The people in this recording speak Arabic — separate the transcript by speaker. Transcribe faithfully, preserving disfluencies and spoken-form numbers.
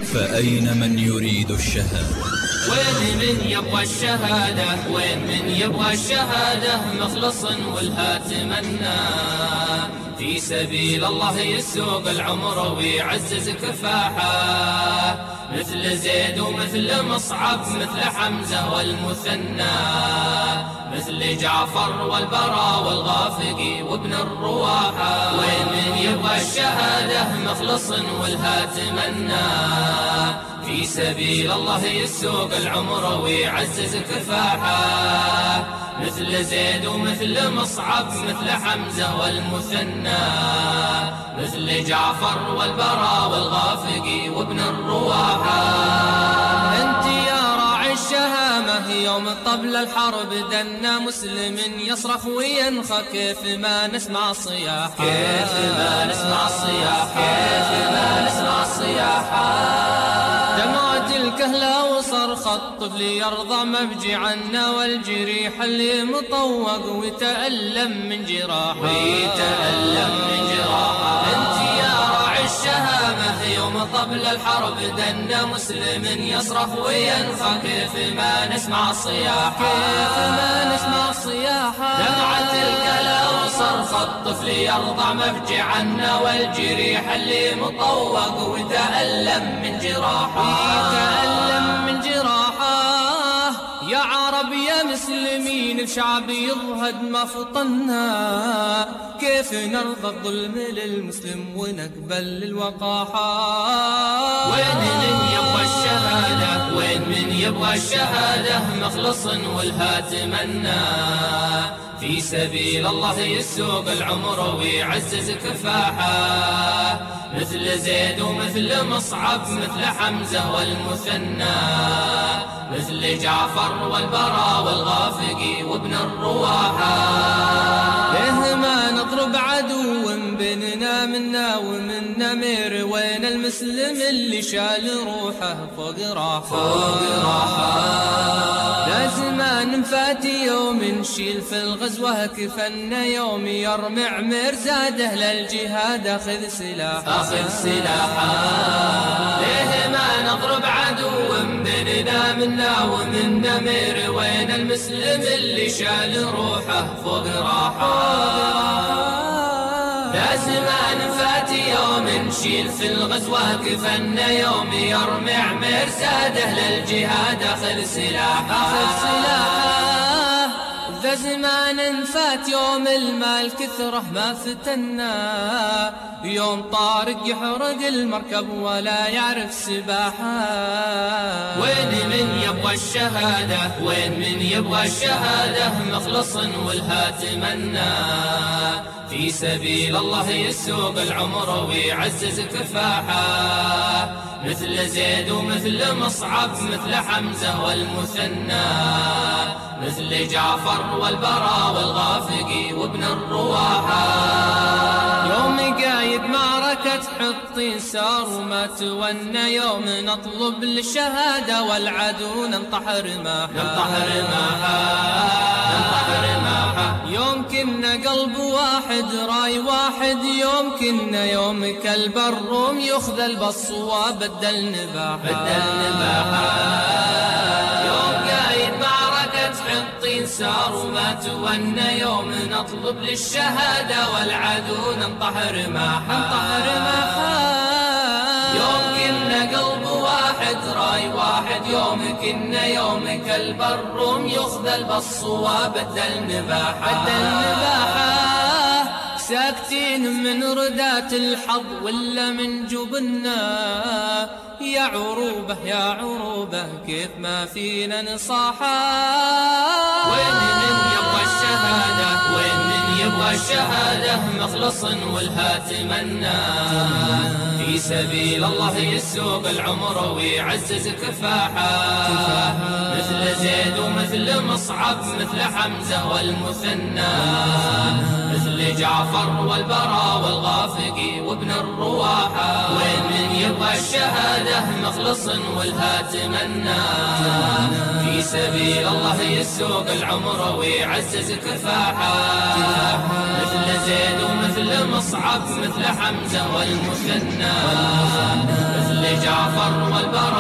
Speaker 1: فأين من يريد الشهادة؟
Speaker 2: وين من يبغى الشهادة؟ وين من يبغى الشهادة؟ مخلص والها تمنى في سبيل الله يسوق العمر ويعزز كفاحه، مثل زيد ومثل مصعب مثل حمزة والمثنى، مثل جعفر والبراء والغافقي وابن الرواحة. وين من يبغى الشهادة؟ مخلص والها تمنى في سبيل الله يسوق العمر ويعزز كفاحه، مثل زيد ومثل مصعب مثل حمزة والمثنى، مثل جعفر والبراء والغافقي وابن الرواحة. انت يا راعي الشهامة يوم طبل الحرب دنا مسلم يصرخ وينخى، كيف ما نسمع الصياح، كيف ما نسمع الصياح، كيف ما نسمع الصياح. دمعت الكهلة وصرخ الطفل يرضى مبجي عنا، والجريح اللي مطوق ويتألم من جراحه، ويتألم من جراحه. انت يا راعي الشهامة يوم طبل الحرب دنا مسلم يصرخ وينخى، كيف ما نسمع الصياح، كيف ما نسمع الصياح. دمعت الكهلة وصرخ الطفل يرضى مبجي عنا، والجريح اللي مطوق ويتألم من جراحه، ويتألم من جراحه. يا عرب يا مسلمين الشعب يضهد ما فطنا، كيف نرضى الظلم للمسلم ونقبل الوقاحة. وين من يبغى الشهادة؟ وين من يبغى الشهادة؟ مخلص والها تمنى في سبيل الله يسوق العمر ويعزز كفاحه، مثل زيد ومثل مصعب مثل حمزة والمثنى، مثل جعفر والبراء والغافقي وابن الرواحة. ليه ما نضرب عدو بيننا منا ومن نمير؟ وين المسلم اللي شال روحه فوق راحه، فوق راحه. لازم نفاتي يوم نشيل في الغزوة كفنا، يوم يرمي عمير زاده للجهاد اخذ سلاحه، اخذ سلاحه. ليه ما نضرب عدو بيننا منا ومن نمير؟ وين المسلم اللي شال روحه فوق راحه. لازم نفاتي يوم نشيل في الغزوة كفنا، يوم يرمي عمير زاده للجهاد اخذ سلاحه، اخذ سلاحه. ذا زمان فات يوم المال كثره ما فتنا، يوم طارق يحرق المركب ولا يعرف سباحه. وين من يبغى الشهادة؟ وين من يبغى الشهادة؟ مخلص والها تمنى في سبيل الله يسوق العمر ويعزز كفاحه، مثل زيد ومثل مصعب مثل حمزة والمثنى، مثل جعفر والبراء والغافقي وابن الرواحة. يوم قايد معركة حطين سار وما تونى، يوم نطلب الشهادة والعدو ننطح رماحه، ننطح رماحه، ننطح رماحه. يوم كنا قلب واحد راي واحد، يوم كنا يوم كلب الروم يخذل بالصواب بدل نباحه، بدل نباحه. يوم قايد معركة حطين سار وما تونى، يوم نطلب للشهادة والعدو ننطح رماحه، ننطح رماحه. يوم كنا قلب واحد راي واحد، يوم كنا يوم كلب الروم يخذل بالصواب بدل نباحه، بدل نباحه. ساكتين من ردات الحظ ولا من جبنا، يا عروبة يا عروبة كيف ما فينا نصاحة. وين من يبغى الشهادة؟ وين من يبغى الشهادة؟ مخلص والها تمنى في سبيل الله يسوق العمر ويعزز كفاحه، مثل زيد ومثل مصعب مثل حمزة والمثنى، مثل جعفر والبراء والغافقي وابن الرواحة. وين من يبغى الشهادة؟ مخلص والها تمنى في سبيل الله يسوق العمر ويعزز كفاحه، مثل مثل زيد ومثل مصعب مثل حمزة والمثنى مثل جعفر والبراء